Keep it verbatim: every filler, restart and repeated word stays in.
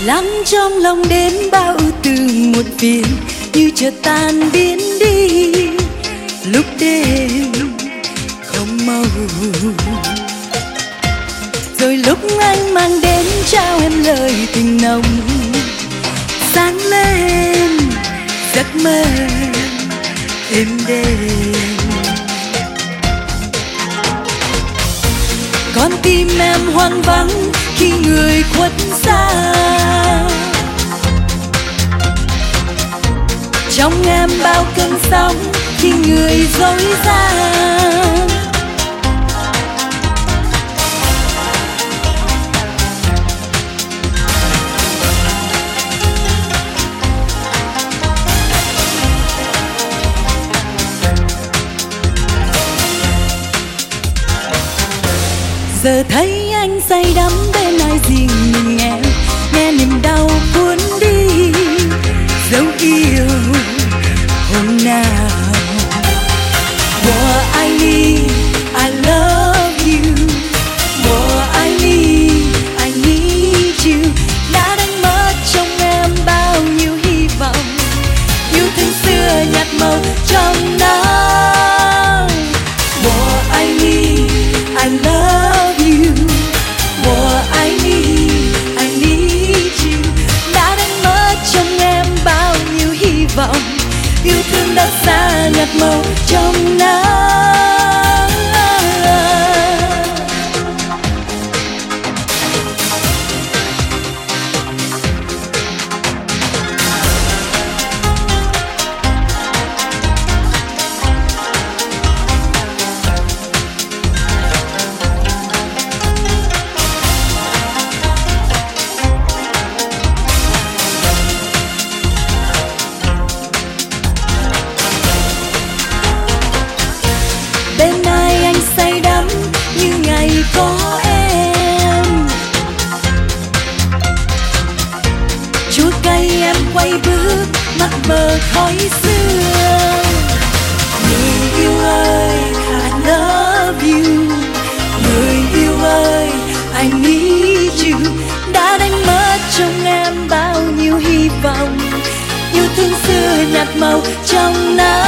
lắng trong lòng đến bao ưu tư một phiền như chợt tan biến đi lúc đêm không màu. Rồi lúc anh mang đến trao em lời tình nồng, sáng lên giấc mơ êm đềm. Con tim em hoang vắng khi người khuất xa, trong em bao cơn sóng khi người dối gian. Giờ thấy anh say đắm bên ai riêng mình em, nghe niềm đau cuốn đi dấu yêu hôm nào. Mùa I need, I love you. Mùa I need, I need you. Đã đánh mất trong em bao nhiêu hy vọng, yêu thương xưa nhạt màu trong nắng. Mùa I need, I love you. Mùa I need, I need you. Đã đánh mất trong em bao nhiêu hy vọng, yêu thương đã xa nhạt màu trong nắng. Bên ai anh say đắm như ngày có em, chua cay em quay bước mắt mờ khói xưa. Người yêu ơi, I love you. Người yêu ơi, I need you. Đã đánh mất trong em bao nhiêu hy vọng, yêu thương xưa nhạt màu trong nắng.